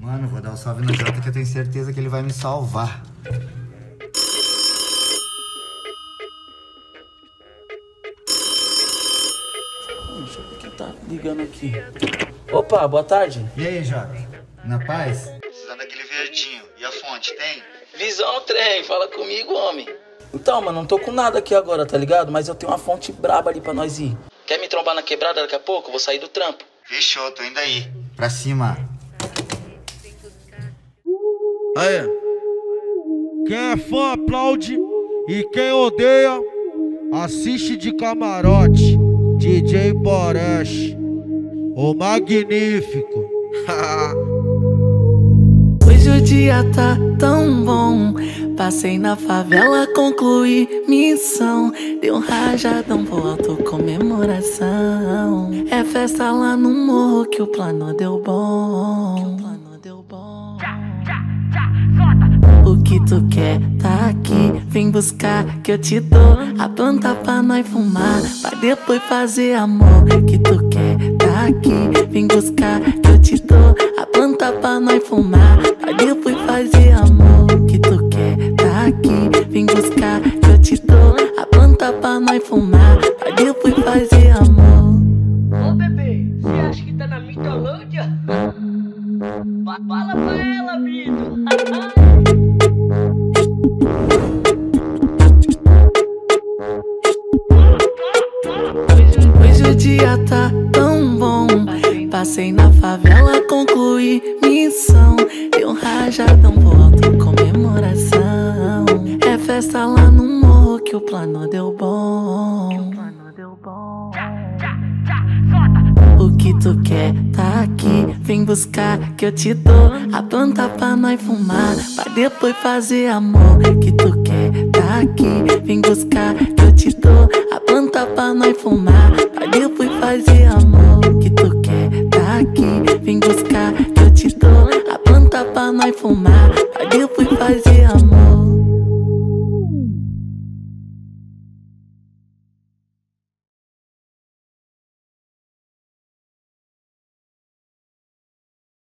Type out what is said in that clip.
Mano, vou dar um salve no Jota que eu tenho certeza que ele vai me salvar. Deixa eu ver quem tá ligando aqui. Opa, boa tarde. E aí, Jota? Na paz? Precisando daquele verdinho. E a fonte, tem? Visão, trem, fala comigo, homem. Então, mano, não tô com nada aqui agora, tá ligado? Mas eu tenho uma fonte braba ali pra nós ir. Quer me trombar na quebrada daqui a pouco? Vou sair do trampo. Fechou, tô indo aí. Pra cima. Aí. Quem é fã aplaude e quem odeia assiste de camarote. DJ Boresh, o magnífico. Hoje o dia tá tão bom. Passei na favela, concluí missão. Deu um rajadão pro alto, comemoração. É festa lá no morro que o plano deu bom. O que tu quer tá aqui, vem buscar que eu te dou a planta pra nós fumar, pra depois fazer amor. O que tu quer tá aqui, vem buscar que eu te dou a planta pra nós fumar, pra depois fazer amor. O que tu quer tá aqui, vem buscar que eu te dou a planta pra nós fumar, pra depois fazer amor. Ô bebê, você acha que tá na mitolândia? Fala pra ela, Vitor. Hoje o dia tá tão bom. Passei na favela, concluí missão. Deu um rajadão pro alto, comemoração. É festa lá no morro que o plano deu bom. O que tu quer tá aqui, vem buscar que eu te dou a planta pra nós fumar, pra depois fazer amor. O que tu quer tá aqui, vem buscar que eu te dou a planta pra nós fumar, pra depois fazer amor. O que tu quer tá aqui, vem buscar que eu te dou a planta pra nós fumar,